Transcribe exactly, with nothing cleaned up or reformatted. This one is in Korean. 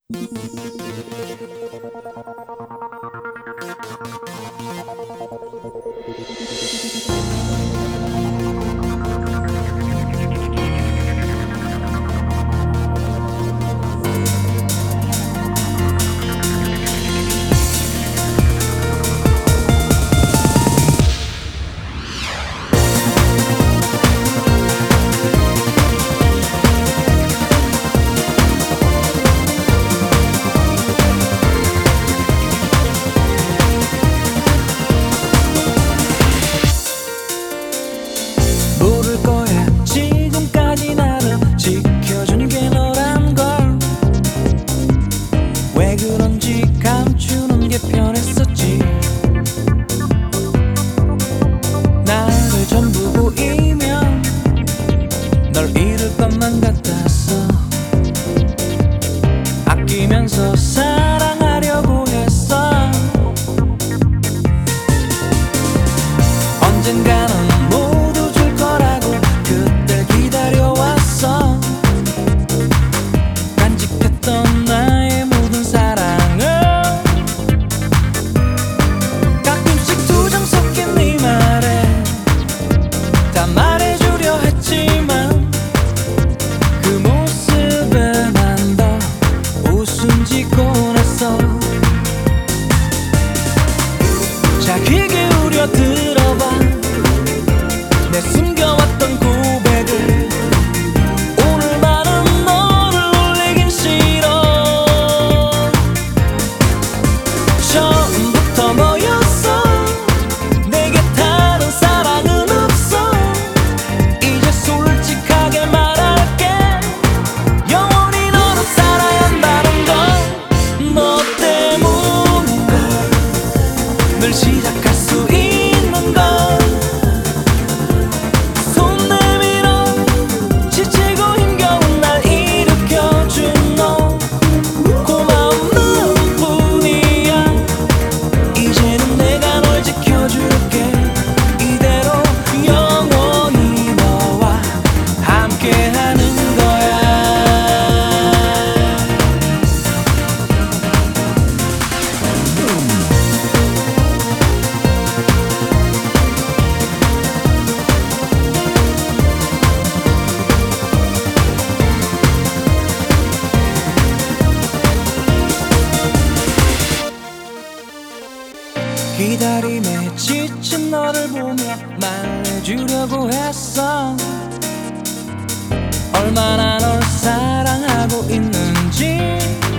모를 거야 지금까지 나를 지켜준 게 너란 걸. 왜 그런지 감추는 게 편했었지. 나를 전부 보이면 널 잃을 것만 같았어. 아끼면서 사랑하려고 했어. 언젠가는 모두 줄 거라고 그댈 기다려왔어. 간직했던 나의 모든 사랑을 가끔씩 투정 섞인 네 말에 다 말해주려 했지만 그 모습에 난 더 웃음 짓고 났어. 자, 귀 기울여 들어봐. 내 숨겨왔던 고백을 오늘만은 너를 놀리긴 싫어. 처음부터 너였어. 내게 다른 사랑은 없어. 이제 솔직하게 말할게. 영원히 너를 살아야 한다는 걸. 너 때문인걸. 늘 시작할 수 있는 걸. 손 내밀어 지치고 힘겨운 날 일으켜준 너. 고마운 마음뿐이야. 이제는 내가 널 지켜줄게. 이대로 영원히 너와 함께하는 거야. 기다림에 지친 너를 보며 말해주려고 했어. 얼마나 널 사랑하고 있는지.